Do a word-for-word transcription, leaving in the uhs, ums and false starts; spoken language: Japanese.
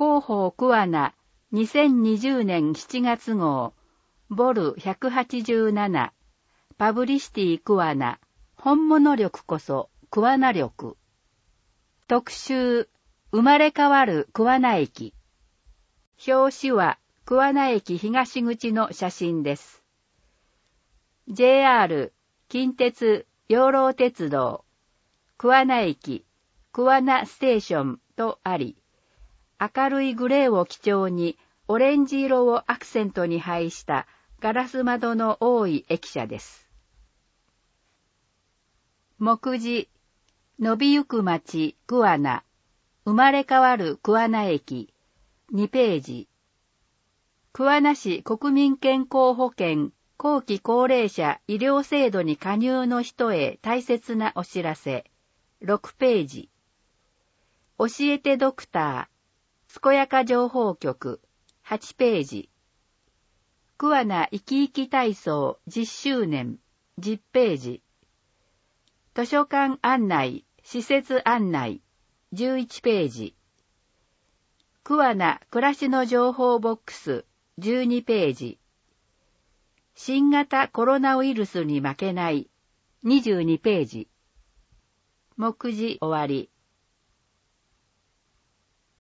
広報桑名にせんにじゅうねんしちがつ号ボルひゃくはちじゅうななパブリシティ桑名本物力こそ桑名力特集生まれ変わる桑名駅表紙は桑名駅東口の写真です。ジェイアール 近鉄養老鉄道桑名駅桑名ステーションとあり、明るいグレーを基調にオレンジ色をアクセントに配したガラス窓の多い駅舎です。目次、伸びゆく街桑名、生まれ変わる桑名駅、にページ。桑名市国民健康保険後期高齢者医療制度に加入の人へ大切なお知らせ、ろくページ。教えてドクター、健やか情報局、はちページ。桑名生き生き体操じゅっしゅうねん、じゅっページ。図書館案内、施設案内、じゅういちページ。桑名暮らしの情報ボックス、じゅうにページ。新型コロナウイルスに負けない、にじゅうにページ。目次終わり。